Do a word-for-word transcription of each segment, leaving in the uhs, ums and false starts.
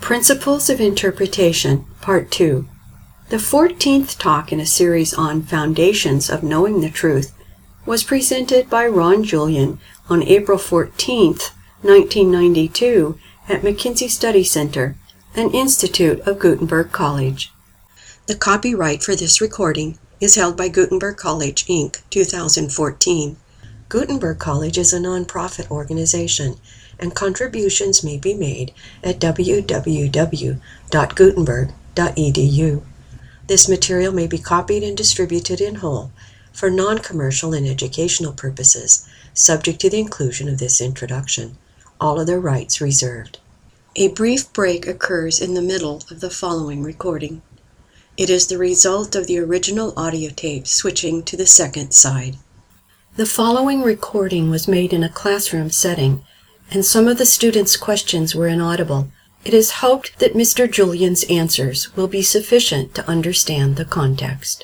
Principles of Interpretation, Part two. The fourteenth talk in a series on Foundations of Knowing the Truth was presented by Ron Julian on April fourteenth, nineteen ninety-two at McKinsey Study Center, an institute of Gutenberg College. The copyright for this recording is held by Gutenberg College, Incorporated, two thousand fourteen. Gutenberg College is a nonprofit organization, and contributions may be made at w w w dot gutenberg dot e d u. This material may be copied and distributed in whole for non-commercial and educational purposes, subject to the inclusion of this introduction. All other rights reserved. A brief break occurs in the middle of the following recording. It is the result of the original audio tape switching to the second side. The following recording was made in a classroom setting, and some of the students' questions were inaudible. It is hoped that Mister Julian's answers will be sufficient to understand the context.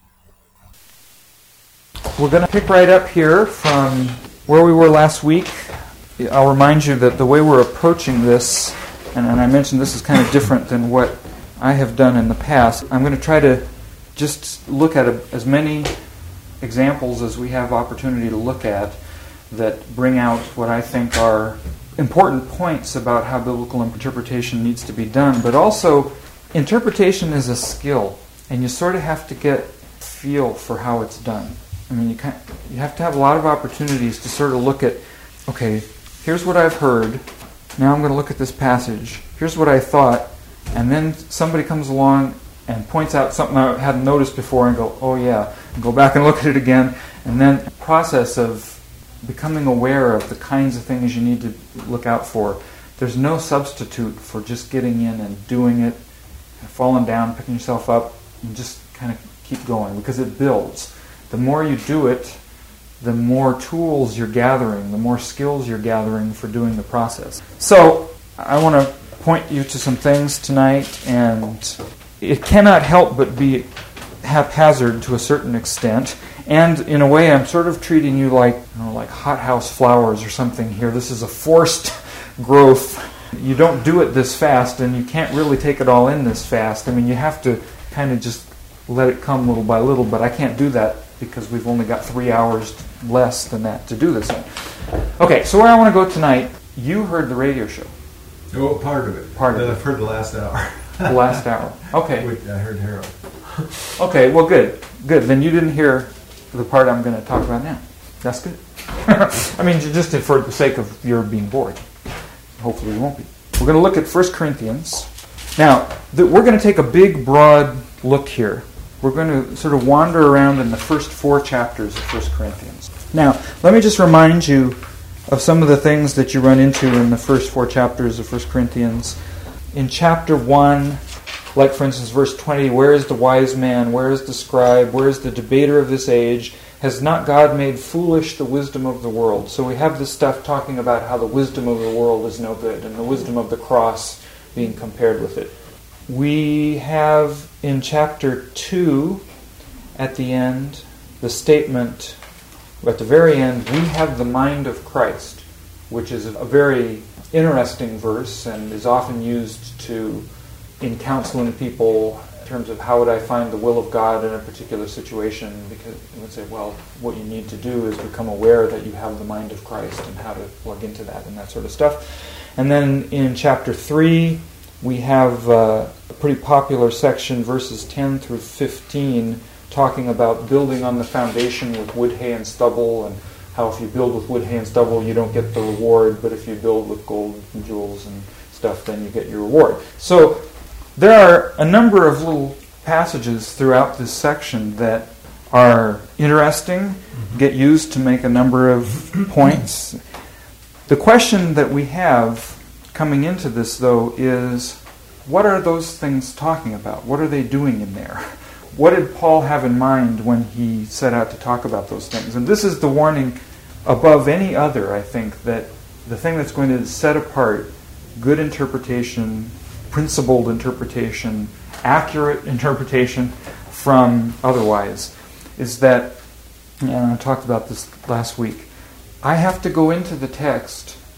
We're going to pick right up here from where we were last week. I'll remind you that the way we're approaching this, and, and I mentioned this is kind of different than what I have done in the past. I'm going to try to just look at a, as many examples as we have opportunity to look at that bring out what I think are important points about how biblical interpretation needs to be done. But also, interpretation is a skill, and you sort of have to get a feel for how it's done. I mean, you kind you have to have a lot of opportunities to sort of look at, okay, here's what I've heard, now I'm going to look at this passage, here's what I thought, and then somebody comes along and points out something I hadn't noticed before and go, oh yeah, and go back and look at it again, and then the process of becoming aware of the kinds of things you need to look out for. There's no substitute for just getting in and doing it, and falling down, picking yourself up, and just kind of keep going, because it builds. The more you do it, the more tools you're gathering, the more skills you're gathering for doing the process. So, I want to point you to some things tonight, and it cannot help but be haphazard to a certain extent. And in a way, I'm sort of treating you like, you know, like hothouse flowers or something here. This is a forced growth. You don't do it this fast, and you can't really take it all in this fast. I mean, you have to kind of just let it come little by little, but I can't do that because we've only got three hours less than that to do this in. Okay, so where I want to go tonight, you heard the radio show. Oh, part of it. Part of I've it. I've heard the last hour. The last hour. Okay. Wait, I heard Harold. Okay, well, good. Good. Then you didn't hear the part I'm going to talk about now. That's good. I mean, just for the sake of your being bored. Hopefully you won't be. We're going to look at First Corinthians. Now, th- we're going to take a big, broad look here. We're going to sort of wander around in the first four chapters of First Corinthians. Now, let me just remind you of some of the things that you run into in the first four chapters of First Corinthians. In chapter one, like for instance verse twenty, where is the wise man, where is the scribe, where is the debater of this age? Has not God made foolish the wisdom of the world? So we have this stuff talking about how the wisdom of the world is no good, and the wisdom of the cross being compared with it. We have in chapter two, at the end, the statement, at the very end, we have the mind of Christ, which is a very interesting verse and is often used to in counseling people in terms of how would I find the will of God in a particular situation, because you would say, well, what you need to do is become aware that you have the mind of Christ and how to plug into that and that sort of stuff. And then in chapter three, we have uh, a pretty popular section, verses ten through fifteen, talking about building on the foundation with wood, hay, and stubble, and how if you build with wood, hay, and stubble, you don't get the reward, but if you build with gold and jewels and stuff, then you get your reward. So there are a number of little passages throughout this section that are interesting, mm-hmm. get used to make a number of points. The question that we have coming into this, though, is what are those things talking about? What are they doing in there? What did Paul have in mind when he set out to talk about those things? And this is the warning above any other, I think, that the thing that's going to set apart good interpretation, principled interpretation, accurate interpretation from otherwise, is that, and I talked about this last week, I have to go into the text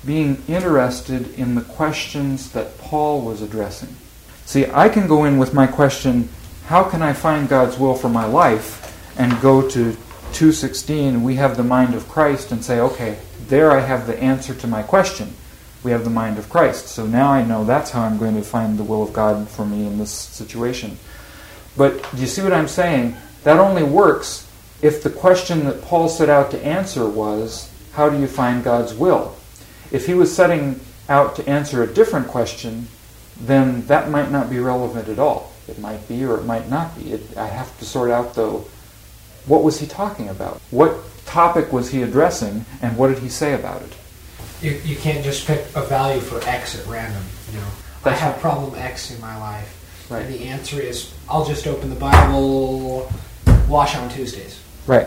being interested in the questions that Paul was addressing. See, I can go in with my question, how can I find God's will for my life, and go to two sixteen, we have the mind of Christ, and say, okay, there I have the answer to my question. We have the mind of Christ. So now I know that's how I'm going to find the will of God for me in this situation. But do you see what I'm saying? That only works if the question that Paul set out to answer was, how do you find God's will? If he was setting out to answer a different question, then that might not be relevant at all. It might be or it might not be. It, I have to sort out, though, what was he talking about? What topic was he addressing, and what did he say about it? You, you can't just pick a value for X at random. You know, That's I have right. problem X in my life, Right. and the answer is I'll just open the Bible, wash on Tuesdays. Right.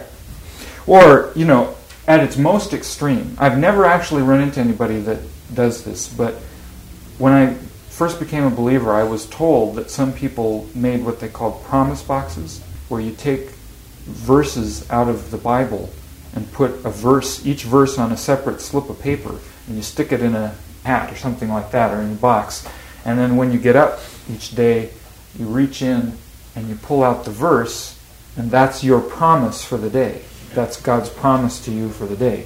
Or, you know, at its most extreme, I've never actually run into anybody that does this, but when I first became a believer, I was told that some people made what they called promise boxes, where you take verses out of the Bible and put a verse, each verse on a separate slip of paper, and you stick it in a hat or something like that, or in a box. And then when you get up each day, you reach in and you pull out the verse, and that's your promise for the day. That's God's promise to you for the day.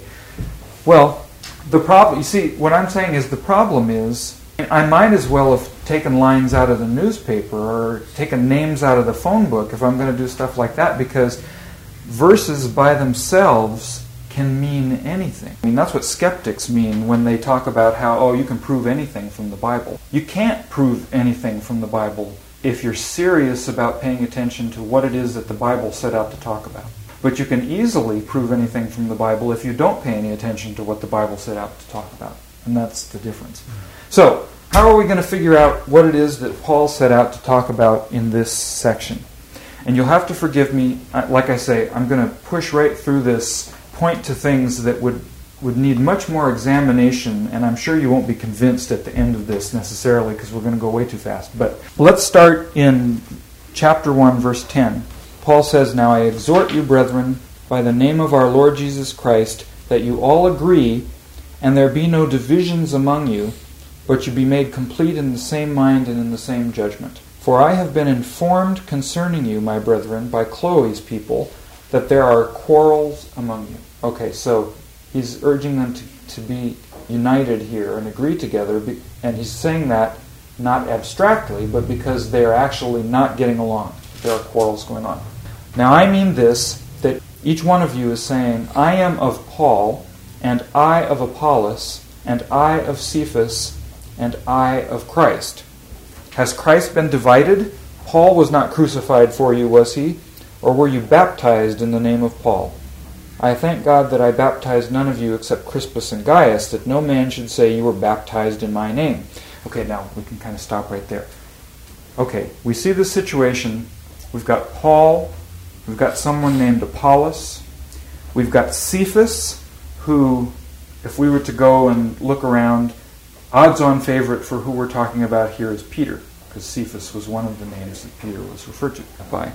Well, the problem, you see, what I'm saying is the problem is, I might as well have taken lines out of the newspaper or taken names out of the phone book if I'm going to do stuff like that, because verses by themselves can mean anything. I mean, that's what skeptics mean when they talk about how, oh, you can prove anything from the Bible. You can't prove anything from the Bible if you're serious about paying attention to what it is that the Bible set out to talk about. But you can easily prove anything from the Bible if you don't pay any attention to what the Bible set out to talk about. And that's the difference. So, how are we going to figure out what it is that Paul set out to talk about in this section? And you'll have to forgive me, like I say, I'm going to push right through this, point to things that would, would need much more examination, and I'm sure you won't be convinced at the end of this necessarily, because we're going to go way too fast. But let's start in chapter one, verse ten. Paul says, "Now I exhort you, brethren, by the name of our Lord Jesus Christ, that you all agree, and there be no divisions among you, but you be made complete in the same mind and in the same judgment. For I have been informed concerning you, my brethren, by Chloe's people, that there are quarrels among you." Okay, so he's urging them to, to be united here and agree together, and he's saying that not abstractly, but because they're actually not getting along. There are quarrels going on. Now I mean this, that each one of you is saying, I am of Paul, and I of Apollos, and I of Cephas, and I of Christ. Has Christ been divided? Paul was not crucified for you, was he? Or were you baptized in the name of Paul? I thank God that I baptized none of you except Crispus and Gaius, that no man should say you were baptized in my name. Okay, now we can kind of stop right there. Okay, we see the situation. We've got Paul, we've got someone named Apollos, we've got Cephas, who, if we were to go and look around, odds-on favorite for who we're talking about here is Peter, because Cephas was one of the names that Peter was referred to by.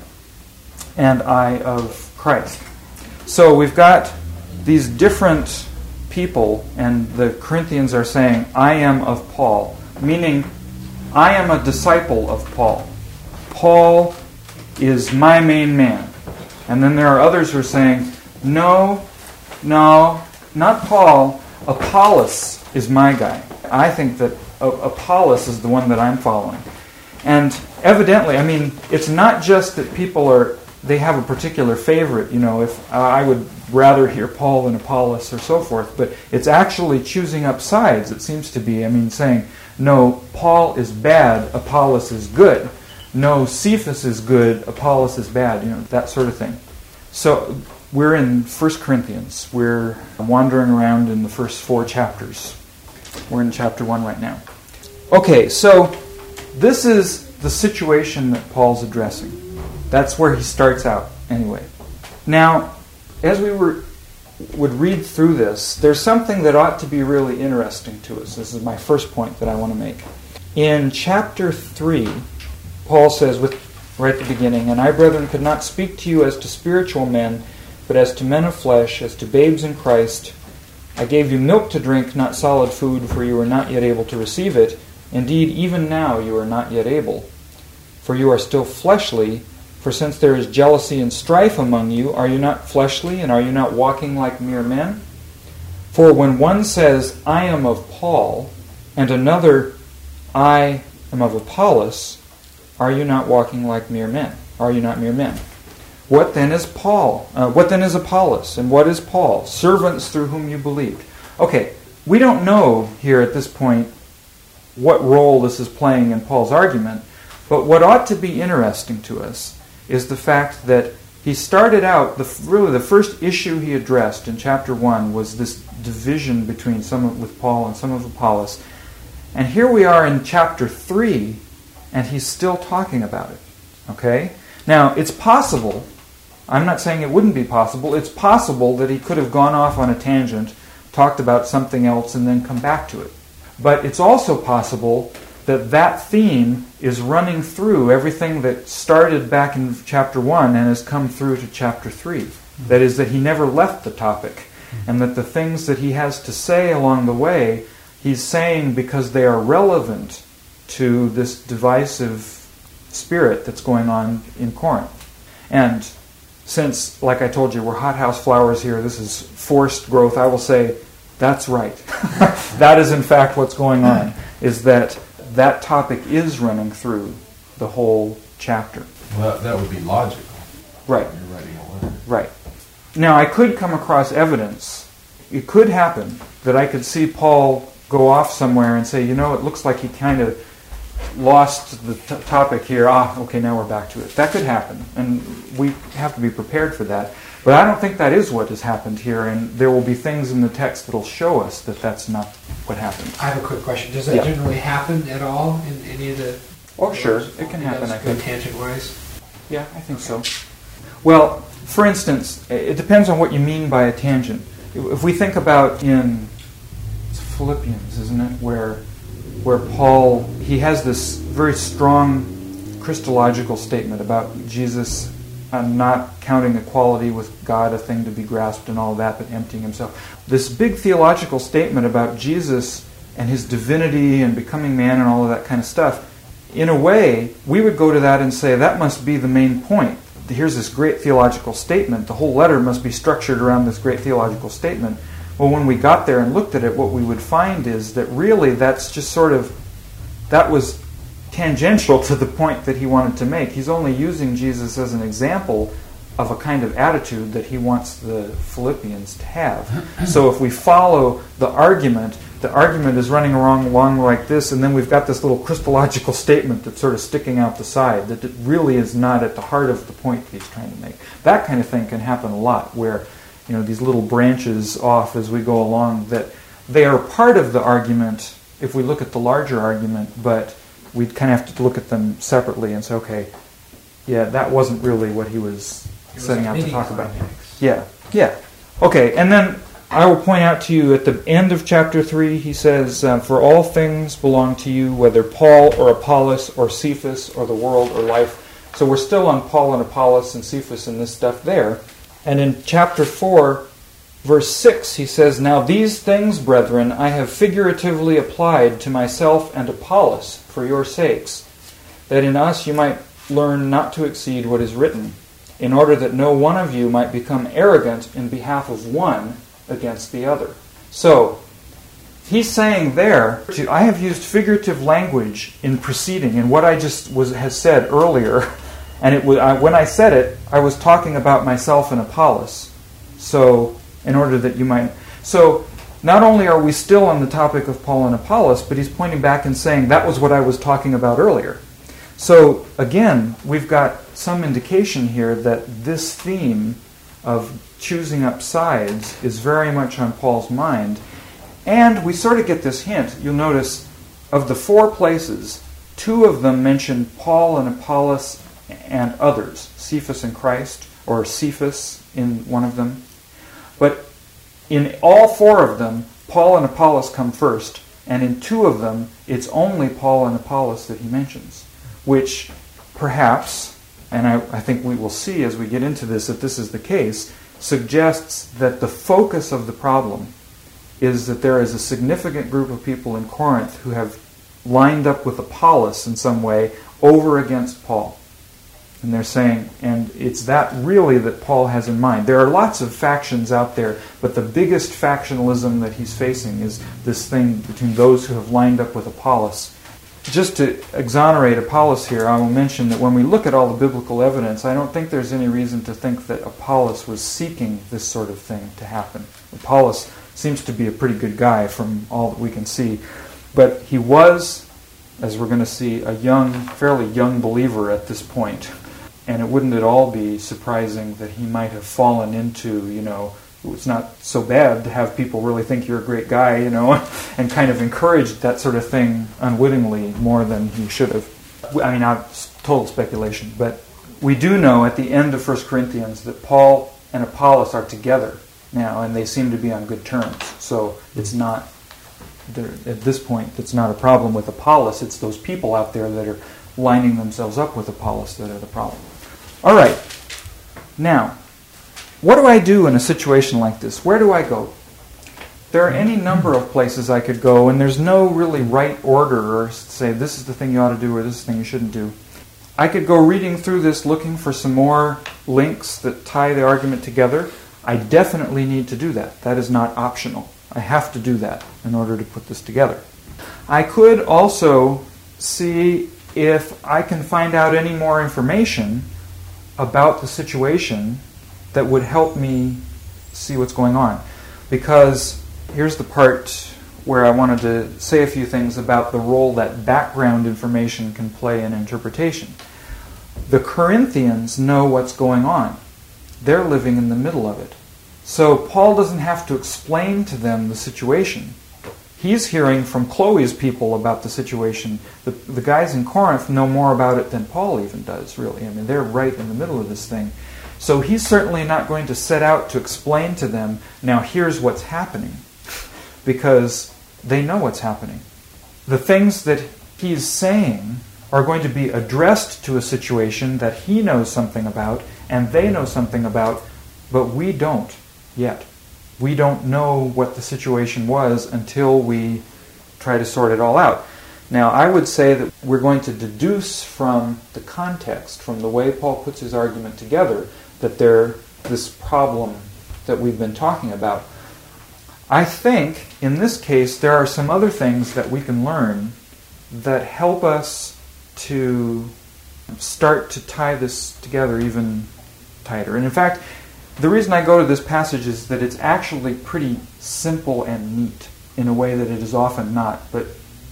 And I of Christ. So we've got these different people, and the Corinthians are saying, I am of Paul, meaning I am a disciple of Paul. Paul is my main man. And then there are others who are saying, no, no, not Paul, Apollos is my guy. I think that Apollos is the one that I'm following. And evidently, I mean, it's not just that people are, they have a particular favorite, you know, if uh, I would rather hear Paul than Apollos or so forth, but it's actually choosing up sides, it seems to be. I mean, saying, no, Paul is bad, Apollos is good. No, Cephas is good, Apollos is bad, you know, that sort of thing. So we're in First Corinthians. We're wandering around in the first four chapters. We're in chapter one right now. Okay, so this is the situation that Paul's addressing. That's where he starts out, anyway. Now, as we were would read through this, there's something that ought to be really interesting to us. This is my first point that I want to make. In chapter three, Paul says, with right at the beginning, "And I, brethren, could not speak to you as to spiritual men, but as to men of flesh, as to babes in Christ. I gave you milk to drink, not solid food, for you are not yet able to receive it. Indeed, even now you are not yet able. For you are still fleshly, for since there is jealousy and strife among you, are you not fleshly, and are you not walking like mere men? For when one says, I am of Paul, and another, I am of Apollos, are you not walking like mere men? Are you not mere men? What then is Paul? Uh, what then is Apollos? And what is Paul? Servants through whom you believed. Okay, we don't know here at this point what role this is playing in Paul's argument, but what ought to be interesting to us is the fact that he started out, the, really the first issue he addressed in chapter one was this division between some of, with Paul and some of Apollos. And here we are in chapter three, and he's still talking about it. Okay? Now, it's possible, I'm not saying it wouldn't be possible, it's possible that he could have gone off on a tangent, talked about something else, and then come back to it. But it's also possible that that theme is running through everything that started back in chapter one and has come through to chapter three. Mm-hmm. That is, that he never left the topic, mm-hmm. and that the things that he has to say along the way, he's saying because they are relevant to this divisive spirit that's going on in Corinth. And since, like I told you, we're hothouse flowers here, this is forced growth, I will say, that's right. That is in fact what's going on, is that that topic is running through the whole chapter. Well, that would be logical. Right. You're writing a letter. Right. Now, I could come across evidence. It could happen that I could see Paul go off somewhere and say, you know, it looks like he kind of lost the t- topic here. Ah, okay, now we're back to it. That could happen, and we have to be prepared for that. But I don't think that is what has happened here, and there will be things in the text that will show us that that's not what happened. I have a quick question. Does that Yeah. generally happen at all in any of the... Oh, sure. It can happen, I think. Tangent-wise? Yeah, I think so. Well, for instance, it depends on what you mean by a tangent. If we think about in it's Philippians, isn't it, where where Paul, he has this very strong Christological statement about Jesus uh, not counting equality with God a thing to be grasped and all that, but emptying himself. This big theological statement about Jesus and his divinity and becoming man and all of that kind of stuff, in a way, we would go to that and say, that must be the main point. Here's this great theological statement. The whole letter must be structured around this great theological statement. Well, when we got there and looked at it, what we would find is that really that's just sort of, that was tangential to the point that he wanted to make. He's only using Jesus as an example of a kind of attitude that he wants the Philippians to have. So if we follow the argument, the argument is running along, along like this, and then we've got this little Christological statement that's sort of sticking out the side, that it really is not at the heart of the point that he's trying to make. That kind of thing can happen a lot, where you know these little branches off as we go along, that they are part of the argument if we look at the larger argument, but we kind of have to look at them separately and say, okay, yeah, that wasn't really what he was setting out to talk about. Yeah, yeah. Okay, and then I will point out to you at the end of chapter three, he says, uh, for all things belong to you, whether Paul or Apollos or Cephas or the world or life. So we're still on Paul and Apollos and Cephas and this stuff there. And in chapter four, verse six, he says, now these things, brethren, I have figuratively applied to myself and Apollos for your sakes, that in us you might learn not to exceed what is written, in order that no one of you might become arrogant in behalf of one against the other. So, he's saying there, to, I have used figurative language in preceding, in what I just was has said earlier, and it was, I, when I said it, I was talking about myself and Apollos. So, in order that you might... So, not only are we still on the topic of Paul and Apollos, but he's pointing back and saying, that was what I was talking about earlier. So, again, we've got some indication here that this theme of choosing up sides is very much on Paul's mind. And we sort of get this hint. You'll notice, of the four places, two of them mention Paul and Apollos and others, Cephas and Christ, or Cephas in one of them. But in all four of them, Paul and Apollos come first, and in two of them, it's only Paul and Apollos that he mentions, which perhaps, and I, I think we will see as we get into this that this is the case, suggests that the focus of the problem is that there is a significant group of people in Corinth who have lined up with Apollos in some way over against Paul. And they're saying, and it's that really that Paul has in mind. There are lots of factions out there, but the biggest factionalism that he's facing is this thing between those who have lined up with Apollos. Just to exonerate Apollos here, I will mention that when we look at all the biblical evidence, I don't think there's any reason to think that Apollos was seeking this sort of thing to happen. Apollos seems to be a pretty good guy from all that we can see. But he was, as we're going to see, a young, fairly young believer at this point. And it wouldn't at all be surprising that he might have fallen into, you know, it's not so bad to have people really think you're a great guy, you know, and kind of encouraged that sort of thing unwittingly more than he should have. I mean, it's total speculation. But we do know at the end of First Corinthians that Paul and Apollos are together now, and they seem to be on good terms. So it's not, at this point, it's not a problem with Apollos. It's those people out there that are lining themselves up with Apollos that are the problem. All right. Now, what do I do in a situation like this? Where do I go? There are any number of places I could go, and there's no really right order or say this is the thing you ought to do or this is the thing you shouldn't do. I could go reading through this looking for some more links that tie the argument together. I definitely need to do that. That is not optional. I have to do that in order to put this together. I could also see if I can find out any more information about the situation that would help me see what's going on. Because here's the part where I wanted to say a few things about the role that background information can play in interpretation. The Corinthians know what's going on. They're living in the middle of it. So Paul doesn't have to explain to them the situation. He's hearing from Chloe's people about the situation. The, the guys in Corinth know more about it than Paul even does, really. I mean, they're right in the middle of this thing. So he's certainly not going to set out to explain to them, now here's what's happening, because they know what's happening. The things that he's saying are going to be addressed to a situation that he knows something about and they know something about, but we don't yet. We don't know what the situation was until we try to sort it all out. Now, I would say that we're going to deduce from the context, from the way Paul puts his argument together, that there this problem that we've been talking about. I think, in this case, there are some other things that we can learn that help us to start to tie this together even tighter. And in fact, the reason I go to this passage is that it's actually pretty simple and neat in a way that it is often not. But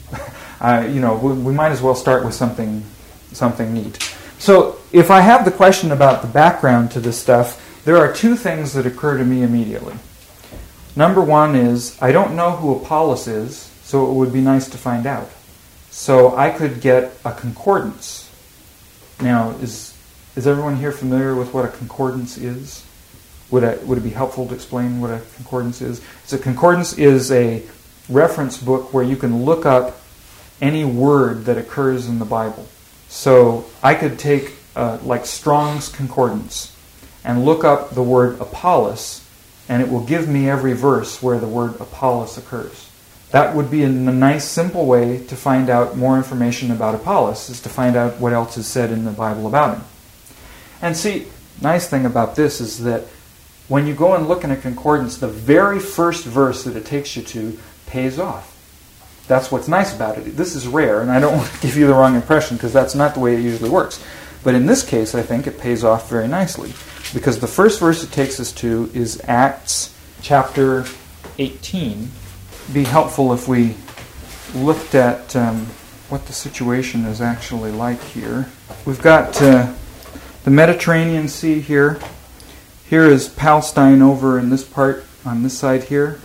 uh, you know, we, we might as well start with something something neat. So if I have the question about the background to this stuff, there are two things that occur to me immediately. Number one is, I don't know who Apollos is, so it would be nice to find out. So I could get a concordance. Now, is is everyone here familiar with what a concordance is? Would, I, would it be helpful to explain what a concordance is? So a concordance is a reference book where you can look up any word that occurs in the Bible. So I could take, uh, like Strong's Concordance, and look up the word Apollos, and it will give me every verse where the word Apollos occurs. That would be a nice, simple way to find out more information about Apollos, is to find out what else is said in the Bible about him. And see, nice thing about this is that when you go and look in a concordance, the very first verse that it takes you to pays off. That's what's nice about it. This is rare, and I don't want to give you the wrong impression, because that's not the way it usually works. But in this case, I think it pays off very nicely, because the first verse it takes us to is Acts chapter eighteen. It'd be helpful if we looked at um, what the situation is actually like here. We've got uh, the Mediterranean Sea here. Here is Palestine over in this part, on this side here.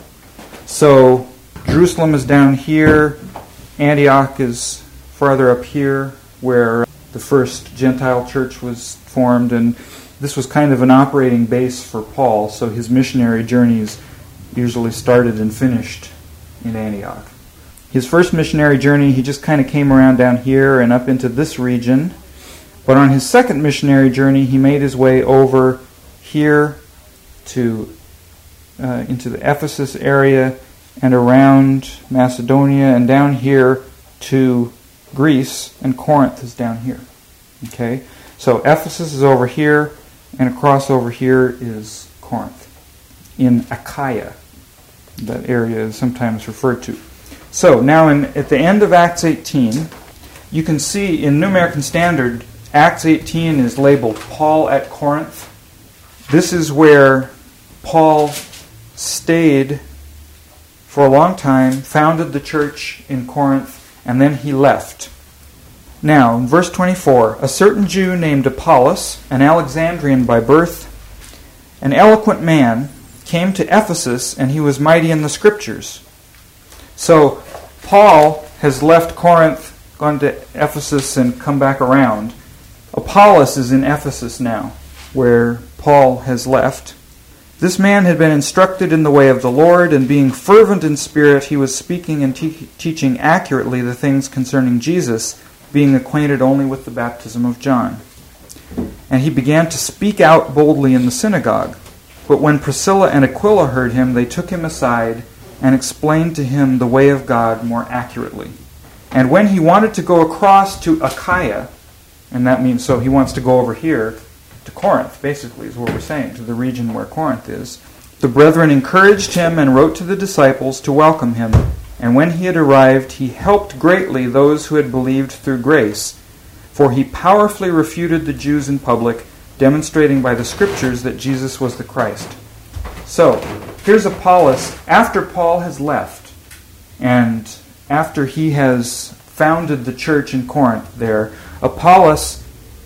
So Jerusalem is down here. Antioch is farther up here, where the first Gentile church was formed, and this was kind of an operating base for Paul, so his missionary journeys usually started and finished in Antioch. His first missionary journey, he just kind of came around down here and up into this region, but on his second missionary journey, he made his way over here to uh, into the Ephesus area, and around Macedonia and down here to Greece, and Corinth is down here. Okay? So Ephesus is over here, and across over here is Corinth, in Achaia. That area is sometimes referred to. So now in, at the end of Acts eighteen, you can see in New American Standard, Acts eighteen is labeled Paul at Corinth. This is where Paul stayed for a long time, founded the church in Corinth, and then he left. Now, in verse twenty-four, a certain Jew named Apollos, an Alexandrian by birth, an eloquent man, came to Ephesus, and he was mighty in the Scriptures. So, Paul has left Corinth, gone to Ephesus, and come back around. Apollos is in Ephesus now, where Paul has left. This man had been instructed in the way of the Lord, and being fervent in spirit, he was speaking and te- teaching accurately the things concerning Jesus, being acquainted only with the baptism of John. And he began to speak out boldly in the synagogue. But when Priscilla and Aquila heard him, they took him aside and explained to him the way of God more accurately. And when he wanted to go across to Achaia, and that means so he wants to go over here to Corinth, basically, is what we're saying, to the region where Corinth is, the brethren encouraged him and wrote to the disciples to welcome him. And when he had arrived, he helped greatly those who had believed through grace, for he powerfully refuted the Jews in public, demonstrating by the Scriptures that Jesus was the Christ. So, here's Apollos after Paul has left, and after he has founded the church in Corinth there. Apollos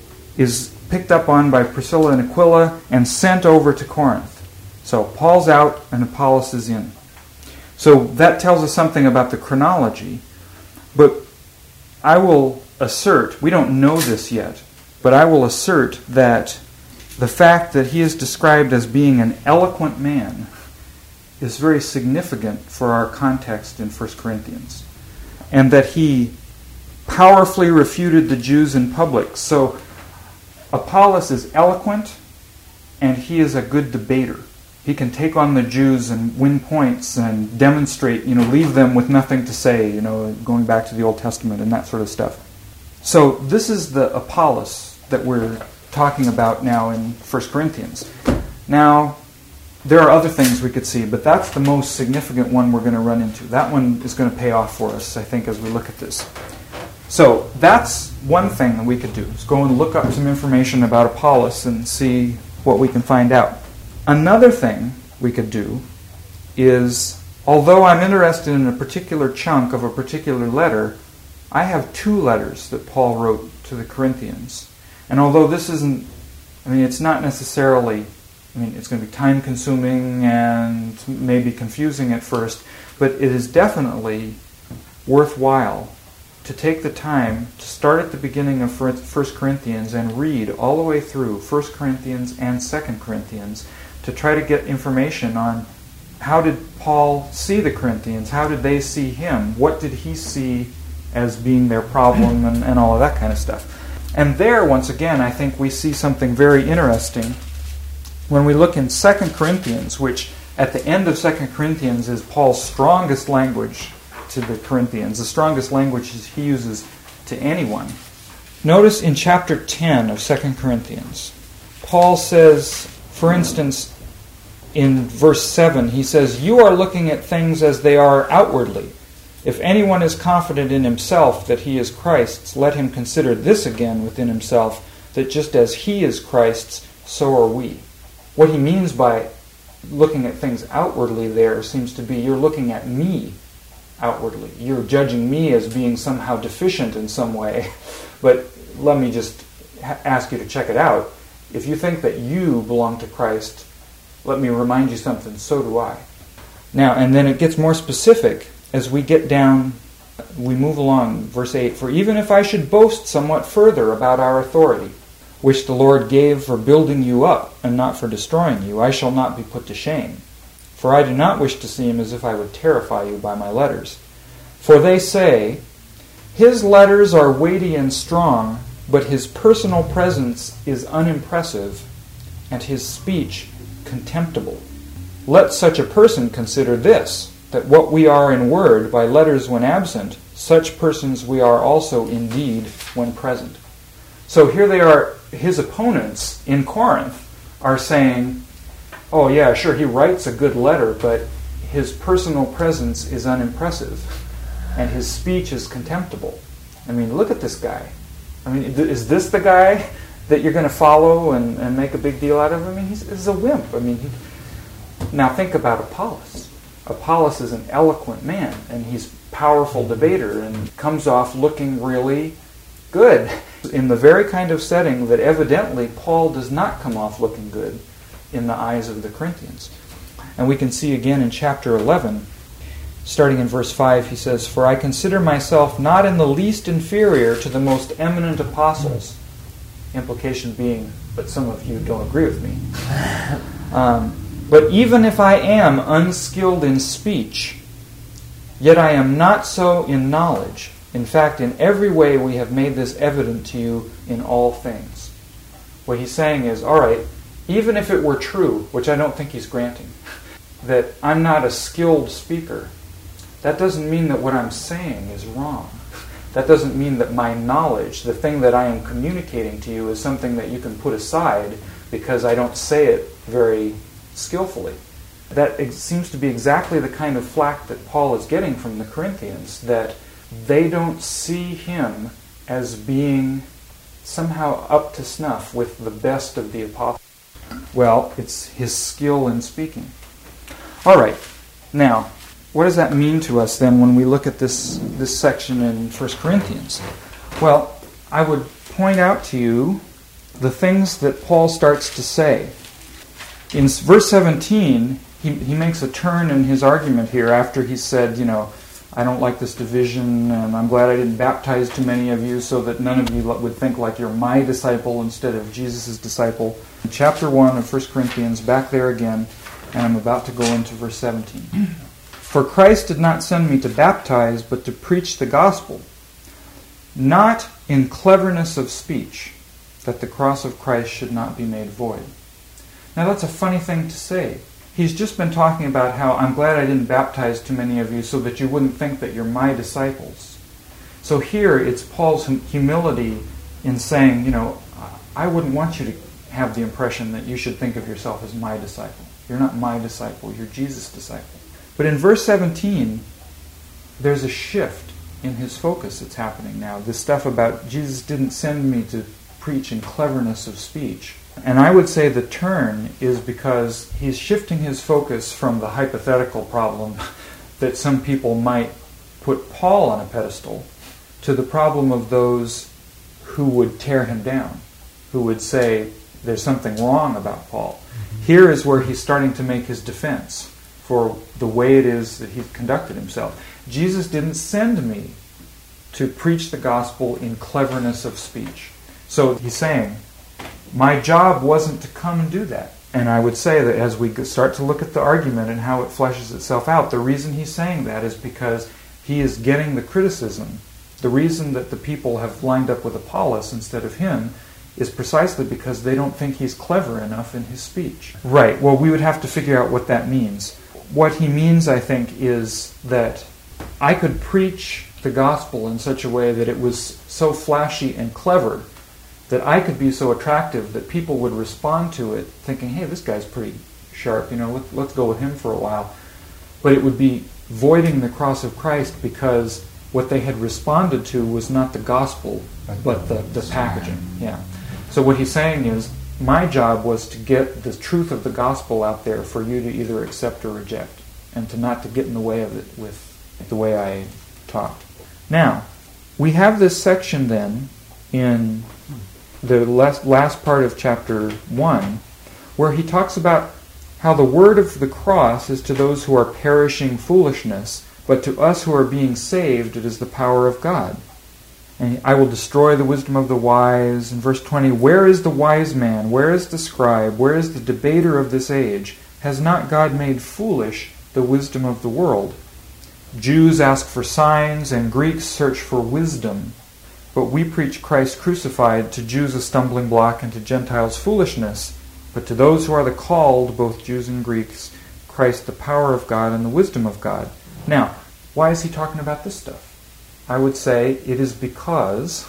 is picked up on by Priscilla and Aquila and sent over to Corinth. So, Paul's out and Apollos is in. So, that tells us something about the chronology, but I will assert, we don't know this yet, but I will assert that the fact that he is described as being an eloquent man is very significant for our context in First Corinthians. And that he powerfully refuted the Jews in public. So Apollos is eloquent, and he is a good debater. He can take on the Jews and win points and demonstrate, you know, leave them with nothing to say, you know, going back to the Old Testament and that sort of stuff. So this is the Apollos that we're talking about now in First Corinthians. Now, there are other things we could see, but that's the most significant one we're going to run into. That one is going to pay off for us, I think, as we look at this. So that's one thing that we could do, is go and look up some information about Apollos and see what we can find out. Another thing we could do is, although I'm interested in a particular chunk of a particular letter, I have two letters that Paul wrote to the Corinthians. And although this isn't, I mean, it's not necessarily, I mean, it's going to be time-consuming and maybe confusing at first, but it is definitely worthwhile to take the time to start at the beginning of First Corinthians and read all the way through First Corinthians and Second Corinthians to try to get information on how did Paul see the Corinthians, how did they see him, what did he see as being their problem, and, and all of that kind of stuff. And there, once again, I think we see something very interesting when we look in Second Corinthians, which at the end of Second Corinthians is Paul's strongest language to the Corinthians, the strongest language he uses to anyone. Notice in chapter ten of Second Corinthians, Paul says, for instance, in verse seven, he says, "You are looking at things as they are outwardly. If anyone is confident in himself that he is Christ's, let him consider this again within himself, that just as he is Christ's, so are we." What he means by looking at things outwardly there seems to be, you're looking at me outwardly. You're judging me as being somehow deficient in some way. But let me just ha- ask you to check it out. If you think that you belong to Christ, let me remind you something, so do I. Now, and then it gets more specific as we get down, we move along, verse eight, "For even if I should boast somewhat further about our authority, which the Lord gave for building you up and not for destroying you, I shall not be put to shame. For I do not wish to seem as if I would terrify you by my letters. For they say, his letters are weighty and strong, but his personal presence is unimpressive, and his speech contemptible. Let such a person consider this, that what we are in word by letters when absent, such persons we are also in deed when present. So here they are, his opponents in Corinth are saying, oh yeah, sure, he writes a good letter, but his personal presence is unimpressive, and his speech is contemptible. I mean, look at this guy. I mean, is this the guy that you're going to follow and, and make a big deal out of? I mean, he's, he's a wimp. I mean, he, now think about Apollos. Apollos is an eloquent man, and he's a powerful debater, and comes off looking really good in the very kind of setting that evidently Paul does not come off looking good in the eyes of the Corinthians. And we can see again in chapter eleven, starting in verse five, he says, "For I consider myself not in the least inferior to the most eminent apostles." Implication being, but some of you don't agree with me. Um, "but even if I am unskilled in speech, yet I am not so in knowledge. In fact, in every way we have made this evident to you in all things." What he's saying is, all right, even if it were true, which I don't think he's granting, that I'm not a skilled speaker, that doesn't mean that what I'm saying is wrong. That doesn't mean that my knowledge, the thing that I am communicating to you, is something that you can put aside because I don't say it very skillfully. That ex- seems to be exactly the kind of flack that Paul is getting from the Corinthians, that they don't see him as being somehow up to snuff with the best of the apostles. Well, it's his skill in speaking. All right, now, what does that mean to us then when we look at this, this section in First Corinthians? Well, I would point out to you the things that Paul starts to say. In verse seventeen, he, he makes a turn in his argument here after he said, you know, I don't like this division, and I'm glad I didn't baptize too many of you so that none of you would think like you're my disciple instead of Jesus' disciple. In chapter one of First Corinthians, back there again, and I'm about to go into verse seventeen. "For Christ did not send me to baptize, but to preach the gospel, not in cleverness of speech, that the cross of Christ should not be made void." Now that's a funny thing to say. He's just been talking about how I'm glad I didn't baptize too many of you so that you wouldn't think that you're my disciples. So here it's Paul's humility in saying, you know, I wouldn't want you to have the impression that you should think of yourself as my disciple. You're not my disciple, you're Jesus' disciple. But in verse seventeen, there's a shift in his focus that's happening now. This stuff about Jesus didn't send me to preach in cleverness of speech. And I would say the turn is because he's shifting his focus from the hypothetical problem that some people might put Paul on a pedestal to the problem of those who would tear him down, who would say there's something wrong about Paul. Mm-hmm. Here is where he's starting to make his defense for the way it is that he conducted himself. Jesus didn't send me to preach the gospel in cleverness of speech. So he's saying, my job wasn't to come and do that. And I would say that as we start to look at the argument and how it fleshes itself out, the reason he's saying that is because he is getting the criticism. The reason that the people have lined up with Apollos instead of him is precisely because they don't think he's clever enough in his speech. Right, well, we would have to figure out what that means. What he means, I think, is that I could preach the gospel in such a way that it was so flashy and clever that I could be so attractive that people would respond to it thinking, hey, this guy's pretty sharp, you know, let, let's go with him for a while. But it would be voiding the cross of Christ because what they had responded to was not the gospel, but the, the packaging. Yeah. So what he's saying is, my job was to get the truth of the gospel out there for you to either accept or reject, and to not to get in the way of it with the way I talked. Now, we have this section then in the last, last part of chapter one, where he talks about how the word of the cross is to those who are perishing foolishness, but to us who are being saved it is the power of God. And I will destroy the wisdom of the wise. In verse twenty, where is the wise man? Where is the scribe? Where is the debater of this age? Has not God made foolish the wisdom of the world? Jews ask for signs, and Greeks search for wisdom. But we preach Christ crucified, to Jews a stumbling block, and to Gentiles foolishness. But to those who are the called, both Jews and Greeks, Christ the power of God and the wisdom of God. Now, why is he talking about this stuff? I would say it is because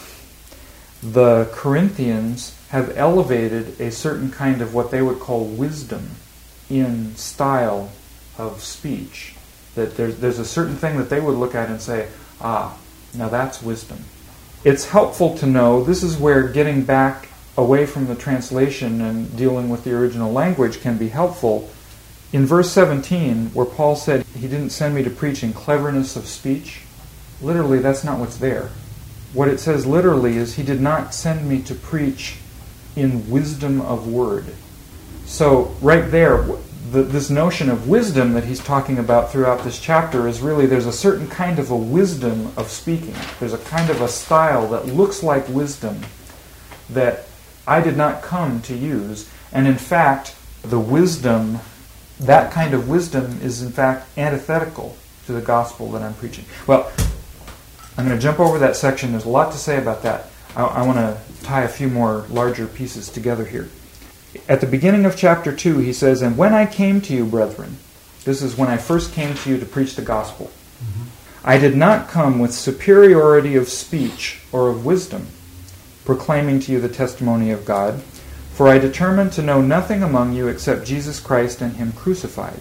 the Corinthians have elevated a certain kind of what they would call wisdom in style of speech. That there's, there's a certain thing that they would look at and say, ah, now that's wisdom. It's helpful to know, this is where getting back away from the translation and dealing with the original language can be helpful. In verse seventeen, where Paul said he didn't send me to preach in cleverness of speech, literally that's not what's there. What it says literally is he did not send me to preach in wisdom of word. So right there, the, this notion of wisdom that he's talking about throughout this chapter is really there's a certain kind of a wisdom of speaking. There's a kind of a style that looks like wisdom that I did not come to use. And in fact, the wisdom, that kind of wisdom is in fact antithetical to the gospel that I'm preaching. Well, I'm going to jump over that section. There's a lot to say about that. I, I want to tie a few more larger pieces together here. At the beginning of chapter two, he says, "And when I came to you, brethren," this is when I first came to you to preach the gospel, mm-hmm. "I did not come with superiority of speech or of wisdom, proclaiming to you the testimony of God, for I determined to know nothing among you except Jesus Christ and Him crucified.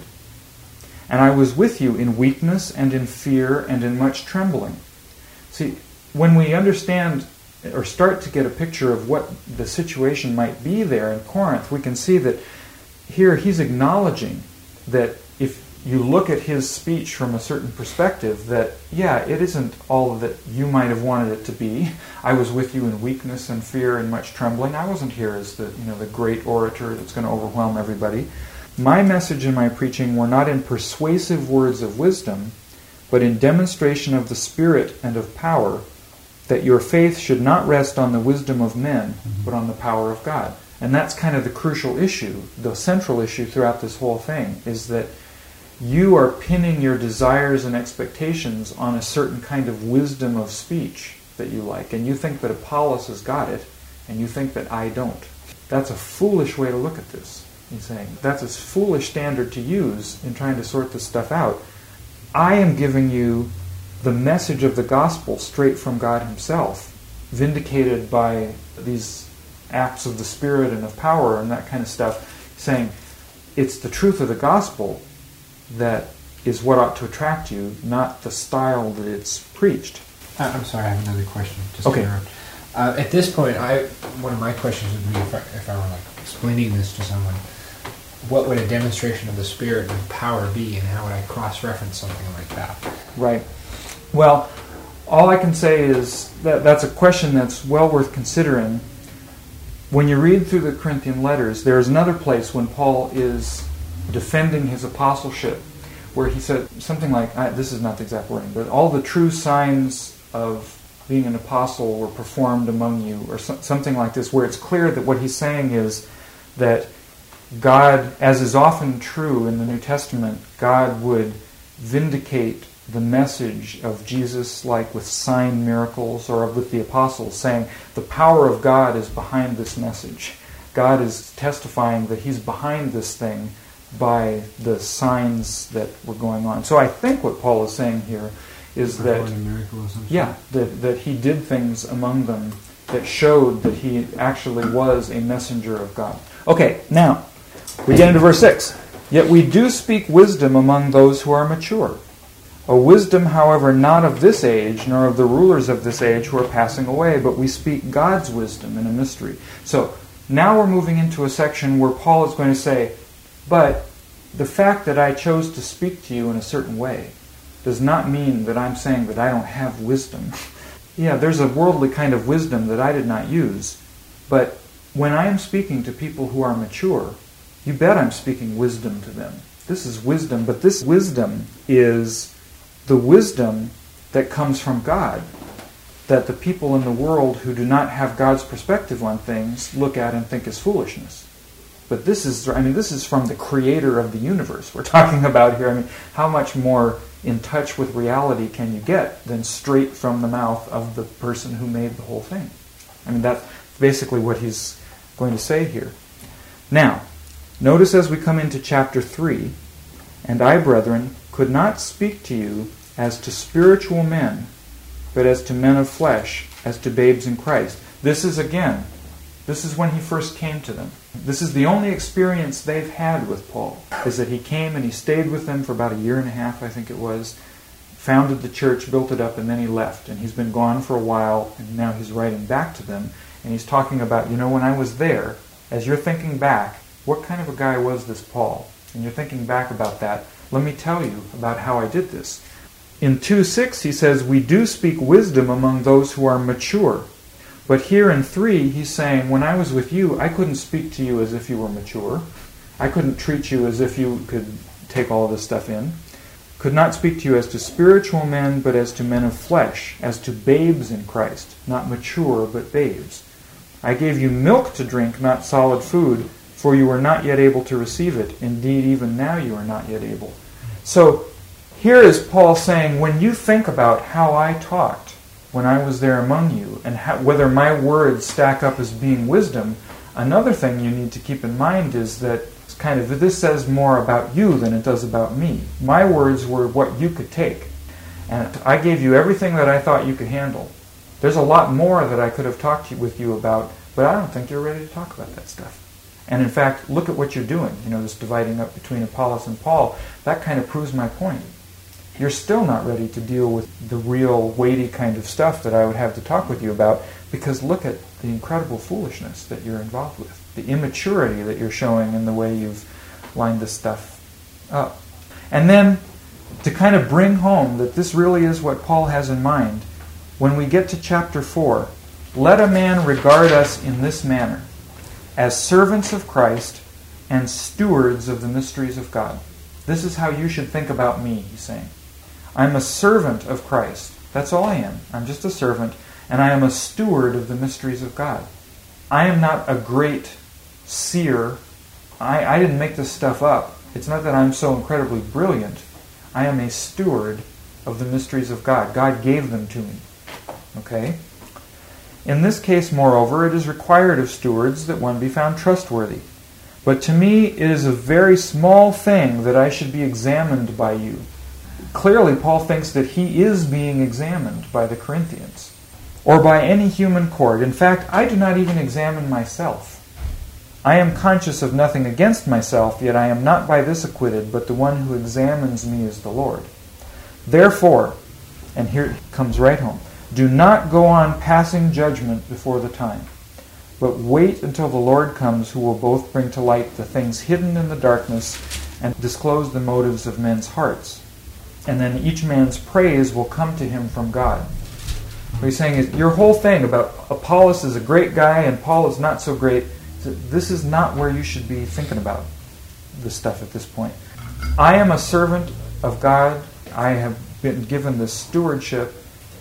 And I was with you in weakness and in fear and in much trembling." See, when we understand or start to get a picture of what the situation might be there in Corinth, we can see that here he's acknowledging that if you look at his speech from a certain perspective, that, yeah, it isn't all that you might have wanted it to be. I was with you in weakness and fear and much trembling. I wasn't here as the, you know, the great orator that's going to overwhelm everybody. My message and my preaching were not in persuasive words of wisdom, but in demonstration of the Spirit and of power, that your faith should not rest on the wisdom of men, mm-hmm. but on the power of God. And that's kind of the crucial issue, the central issue throughout this whole thing, is that you are pinning your desires and expectations on a certain kind of wisdom of speech that you like, and you think that Apollos has got it, and you think that I don't. That's a foolish way to look at this, he's saying. That's a foolish standard to use in trying to sort this stuff out. I am giving you the message of the gospel straight from God Himself, vindicated by these acts of the Spirit and of power and that kind of stuff, saying it's the truth of the gospel that is what ought to attract you, not the style that it's preached. Uh, I'm sorry, I have another question. Just okay. Uh, at this point, I one of my questions would be, if I, if I were like explaining this to someone, what would a demonstration of the Spirit and power be, and how would I cross-reference something like that? Right. Well, all I can say is that that's a question that's well worth considering. When you read through the Corinthian letters, there is another place when Paul is defending his apostleship, where he said something like, I, this is not the exact wording, but all the true signs of being an apostle were performed among you, or so, something like this, where it's clear that what he's saying is that God, as is often true in the New Testament, God would vindicate the message of Jesus, like with sign miracles, or with the apostles, saying the power of God is behind this message. God is testifying that He's behind this thing by the signs that were going on. So I think what Paul is saying here is that, yeah, that, that he did things among them that showed that he actually was a messenger of God. Okay, now, we get into verse six. "Yet we do speak wisdom among those who are mature. A wisdom, however, not of this age, nor of the rulers of this age who are passing away, but we speak God's wisdom in a mystery." So, now we're moving into a section where Paul is going to say, but the fact that I chose to speak to you in a certain way does not mean that I'm saying that I don't have wisdom. Yeah, there's a worldly kind of wisdom that I did not use, but when I am speaking to people who are mature, you bet I'm speaking wisdom to them. This is wisdom, but this wisdom is the wisdom that comes from God, that the people in the world who do not have God's perspective on things look at and think is foolishness. But this is, I mean, this is from the creator of the universe we're talking about here. I mean, how much more in touch with reality can you get than straight from the mouth of the person who made the whole thing? I mean, that's basically what he's going to say here. Now, notice as we come into chapter three, And I, brethren, could not speak to you as to spiritual men, but as to men of flesh, as to babes in Christ. This is again, this is when he first came to them. This is the only experience they've had with Paul, is that he came and he stayed with them for about a year and a half, I think it was, founded the church, built it up, and then he left. And he's been gone for a while, and now he's writing back to them, and he's talking about, you know, when I was there, as you're thinking back, what kind of a guy was this Paul? And you're thinking back about that, let me tell you about how I did this. In two six he says, we do speak wisdom among those who are mature. But here in three, he's saying, when I was with you, I couldn't speak to you as if you were mature. I couldn't treat you as if you could take all this stuff in. Could not speak to you as to spiritual men, but as to men of flesh, as to babes in Christ. Not mature, but babes. I gave you milk to drink, not solid food, for you were not yet able to receive it. Indeed, even now you are not yet able. So, here is Paul saying, when you think about how I talked when I was there among you, and how, whether my words stack up as being wisdom, another thing you need to keep in mind is that it's kind of this says more about you than it does about me. My words were what you could take, and I gave you everything that I thought you could handle. There's a lot more that I could have talked to you, with you about, but I don't think you're ready to talk about that stuff. And in fact, look at what you're doing. You know, this dividing up between Apollos and Paul, that kind of proves my point. You're still not ready to deal with the real weighty kind of stuff that I would have to talk with you about, because look at the incredible foolishness that you're involved with, the immaturity that you're showing in the way you've lined this stuff up. And then, to kind of bring home that this really is what Paul has in mind, when we get to chapter four, let a man regard us in this manner, as servants of Christ and stewards of the mysteries of God. This is how you should think about me, he's saying. I'm a servant of Christ. That's all I am. I'm just a servant, and I am a steward of the mysteries of God. I am not a great seer. I, I didn't make this stuff up. It's not that I'm so incredibly brilliant. I am a steward of the mysteries of God. God gave them to me. Okay? In this case, moreover, it is required of stewards that one be found trustworthy. But to me it is a very small thing that I should be examined by you. Clearly, Paul thinks that he is being examined by the Corinthians, or by any human court. In fact, I do not even examine myself. I am conscious of nothing against myself, yet I am not by this acquitted, but the one who examines me is the Lord. Therefore, and here it comes right home, do not go on passing judgment before the time, but wait until the Lord comes, who will both bring to light the things hidden in the darkness and disclose the motives of men's hearts. And then each man's praise will come to him from God. What he's saying is, your whole thing about Apollos is a great guy and Paul is not so great, this is not where you should be thinking about this stuff at this point. I am a servant of God. I have been given this stewardship,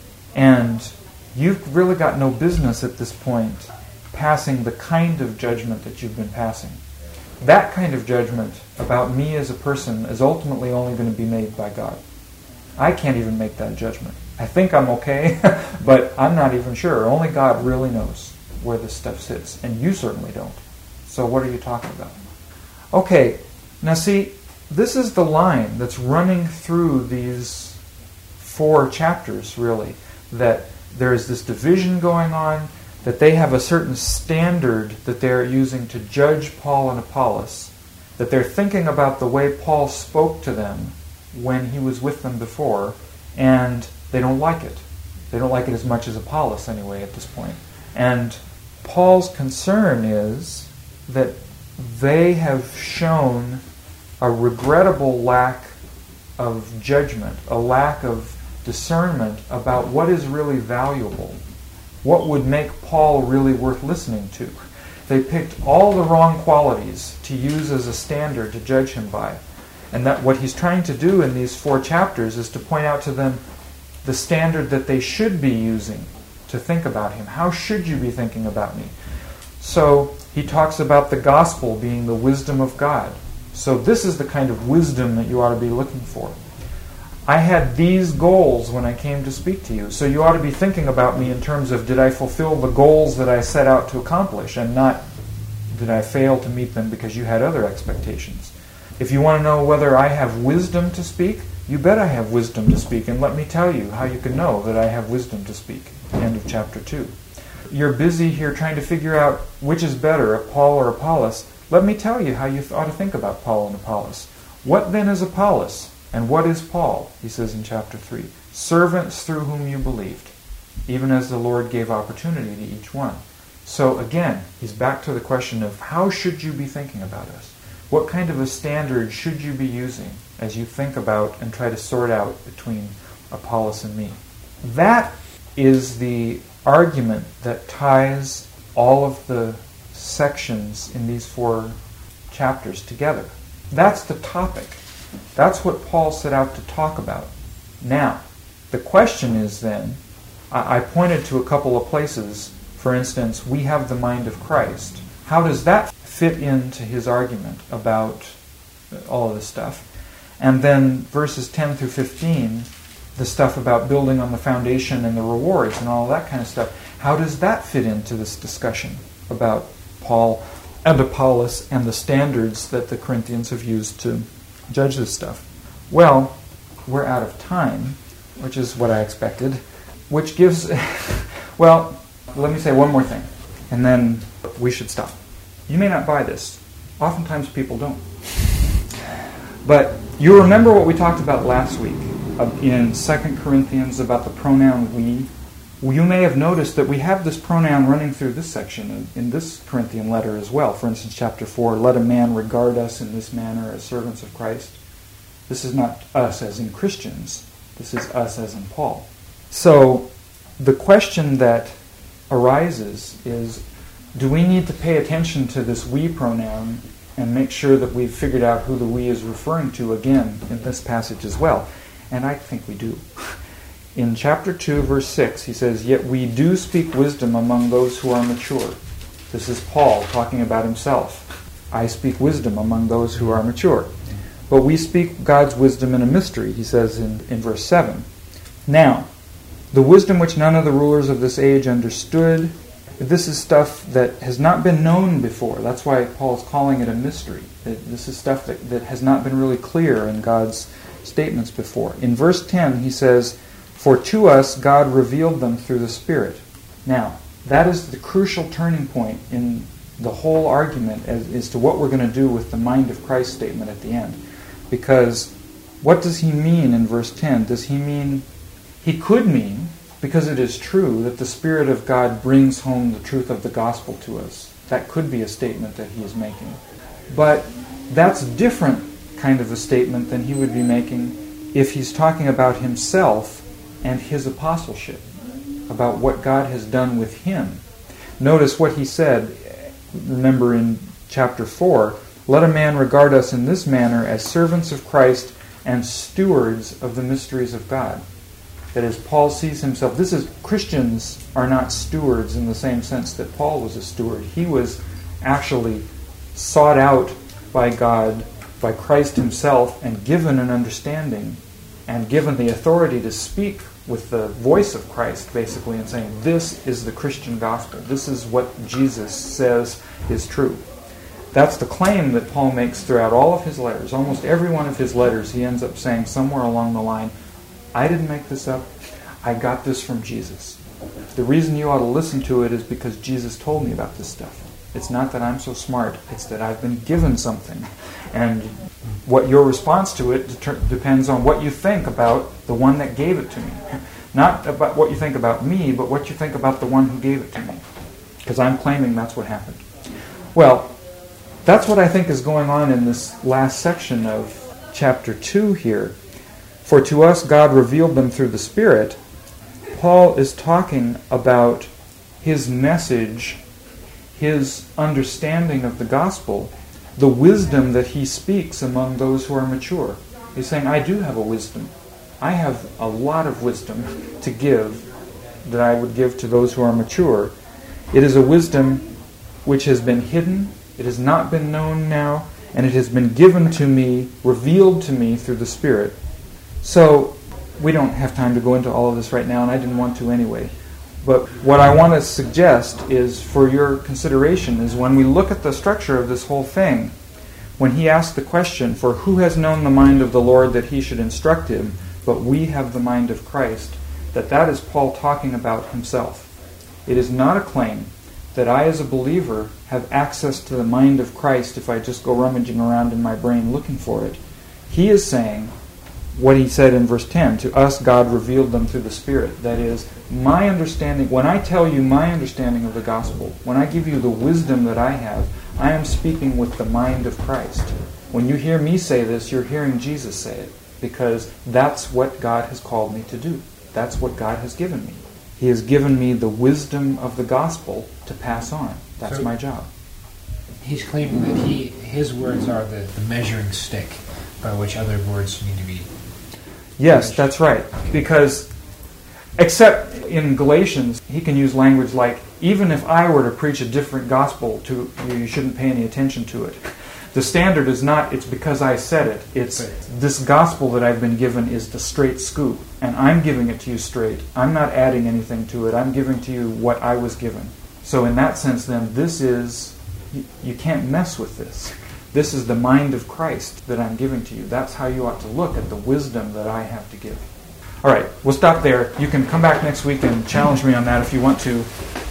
and you've really got no business at this point passing the kind of judgment that you've been passing. That kind of judgment about me as a person is ultimately only going to be made by God. I can't even make that judgment. I think I'm okay, but I'm not even sure. Only God really knows where this stuff sits, and you certainly don't. So what are you talking about? Okay, now see, this is the line that's running through these four chapters, really, that there is this division going on, that they have a certain standard that they're using to judge Paul and Apollos, that they're thinking about the way Paul spoke to them when he was with them before, and they don't like it. They don't like it as much as Apollos, anyway, at this point. And Paul's concern is that they have shown a regrettable lack of judgment, a lack of discernment about what is really valuable, what would make Paul really worth listening to. They picked all the wrong qualities to use as a standard to judge him by. And that what he's trying to do in these four chapters is to point out to them the standard that they should be using to think about him. How should you be thinking about me? So he talks about the gospel being the wisdom of God. So this is the kind of wisdom that you ought to be looking for. I had these goals when I came to speak to you, so you ought to be thinking about me in terms of, did I fulfill the goals that I set out to accomplish, and not did I fail to meet them because you had other expectations. If you want to know whether I have wisdom to speak, you bet I have wisdom to speak, and let me tell you how you can know that I have wisdom to speak. End of chapter two. You're busy here trying to figure out which is better, Paul or Apollos. Let me tell you how you ought to think about Paul and Apollos. What then is Apollos, and what is Paul? He says in chapter three. Servants through whom you believed, even as the Lord gave opportunity to each one. So again, he's back to the question of how should you be thinking about us? What kind of a standard should you be using as you think about and try to sort out between Apollos and me? That is the argument that ties all of the sections in these four chapters together. That's the topic. That's what Paul set out to talk about. Now, the question is then, I pointed to a couple of places. For instance, we have the mind of Christ. How does that fit into his argument about all of this stuff? And then verses ten through fifteen, the stuff about building on the foundation and the rewards and all that kind of stuff. How does that fit into this discussion about Paul and Apollos and the standards that the Corinthians have used to judge this stuff? Well, we're out of time, which is what I expected, which gives... well, let me say one more thing, and then we should stop. You may not buy this. Oftentimes people don't. But you remember what we talked about last week in Second Corinthians about the pronoun we. You may have noticed that we have this pronoun running through this section in, in this Corinthian letter as well. For instance, chapter four, let a man regard us in this manner as servants of Christ. This is not us as in Christians. This is us as in Paul. So the question that arises is, do we need to pay attention to this we pronoun and make sure that we've figured out who the we is referring to again in this passage as well? And I think we do. In chapter two, verse six, he says, yet we do speak wisdom among those who are mature. This is Paul talking about himself. I speak wisdom among those who are mature. But we speak God's wisdom in a mystery, he says in, in verse seven. Now, the wisdom which none of the rulers of this age understood, this is stuff that has not been known before. That's why Paul's calling it a mystery. This is stuff that, that has not been really clear in God's statements before. In verse ten, he says, for to us God revealed them through the Spirit. Now, that is the crucial turning point in the whole argument as, as to what we're going to do with the mind of Christ statement at the end. Because what does he mean in verse ten? Does he mean, he could mean, because it is true, that the Spirit of God brings home the truth of the gospel to us. That could be a statement that he is making. But that's a different kind of a statement than he would be making if he's talking about himself and his apostleship, about what God has done with him. Notice what he said, remember in chapter four, let a man regard us in this manner as servants of Christ and stewards of the mysteries of God. That is, Paul sees himself, this is, Christians are not stewards in the same sense that Paul was a steward. He was actually sought out by God, by Christ himself, and given an understanding and given the authority to speak with the voice of Christ, basically, and saying, this is the Christian gospel. This is what Jesus says is true. That's the claim that Paul makes throughout all of his letters. Almost every one of his letters, he ends up saying somewhere along the line, I didn't make this up. I got this from Jesus. The reason you ought to listen to it is because Jesus told me about this stuff. It's not that I'm so smart. It's that I've been given something. And what your response to it deter- depends on what you think about the one that gave it to me. Not about what you think about me, but what you think about the one who gave it to me. Because I'm claiming that's what happened. Well, that's what I think is going on in this last section of chapter two here. For to us God revealed them through the Spirit. Paul is talking about his message, his understanding of the gospel, the wisdom that he speaks among those who are mature. He's saying, I do have a wisdom. I have a lot of wisdom to give that I would give to those who are mature. It is a wisdom which has been hidden, it has not been known now, and it has been given to me, revealed to me through the Spirit. So, we don't have time to go into all of this right now, and I didn't want to anyway. But what I want to suggest is, for your consideration, is when we look at the structure of this whole thing, when he asked the question, "For who has known the mind of the Lord that he should instruct him, but we have the mind of Christ," that that is Paul talking about himself. It is not a claim that I as a believer have access to the mind of Christ if I just go rummaging around in my brain looking for it. He is saying what he said in verse ten, "To us God revealed them through the Spirit." That is, my understanding, when I tell you my understanding of the gospel, when I give you the wisdom that I have, I am speaking with the mind of Christ. When you hear me say this, you're hearing Jesus say it, because that's what God has called me to do. That's what God has given me. He has given me the wisdom of the gospel to pass on. That's So- my job. He's claiming that he his words are the, the measuring stick by which other words need to be. Yes, that's right. Because, except in Galatians, he can use language like, even if I were to preach a different gospel to you, you shouldn't pay any attention to it. The standard is not, it's because I said it. It's Right. this gospel that I've been given is the straight scoop, and I'm giving it to you straight. I'm not adding anything to it. I'm giving to you what I was given. So in that sense, then, this is, you, you can't mess with this. This is the mind of Christ that I'm giving to you. That's how you ought to look at the wisdom that I have to give. All right, we'll stop there. You can come back next week and challenge me on that if you want to.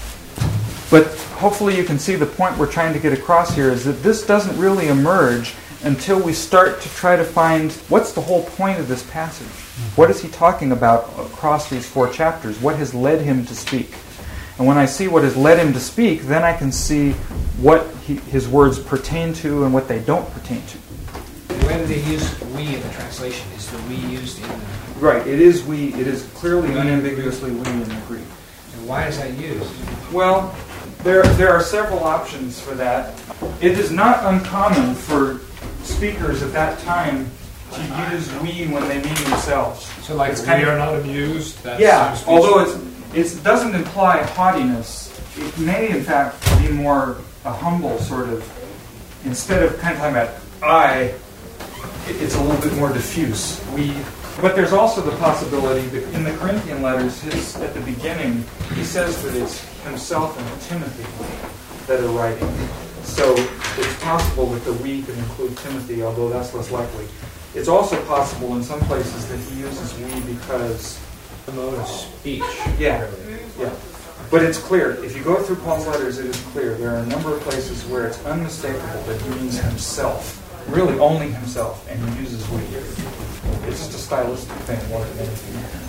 But hopefully you can see the point we're trying to get across here is that this doesn't really emerge until we start to try to find what's the whole point of this passage. What is he talking about across these four chapters? What has led him to speak? And when I see what has led him to speak, then I can see what he, his words pertain to and what they don't pertain to. When they use "we" in the translation, is the "we" used in the... Right, it is we. It is clearly unambiguously we in the Greek. And why is that used? Well, there there are several options for that. It is not uncommon for speakers at that time to use "we" when they mean themselves. So like, It's kind We of- are not amused. That's Yeah, speech. although it's, it doesn't imply haughtiness. It may, in fact, be more a humble sort of, instead of kind of talking about I, it- it's a little bit more diffuse. We, but there's also the possibility that in the Corinthian letters, his, at the beginning, he says that it's himself and Timothy that are writing. So it's possible that the we can include Timothy, although that's less likely. It's also possible in some places that he uses we because The mode of speech. yeah, yeah. But it's clear. If you go through Paul's letters, it is clear. There are a number of places where it's unmistakable that he means himself. Really only himself, and he uses we. It's just a stylistic thing more than anything.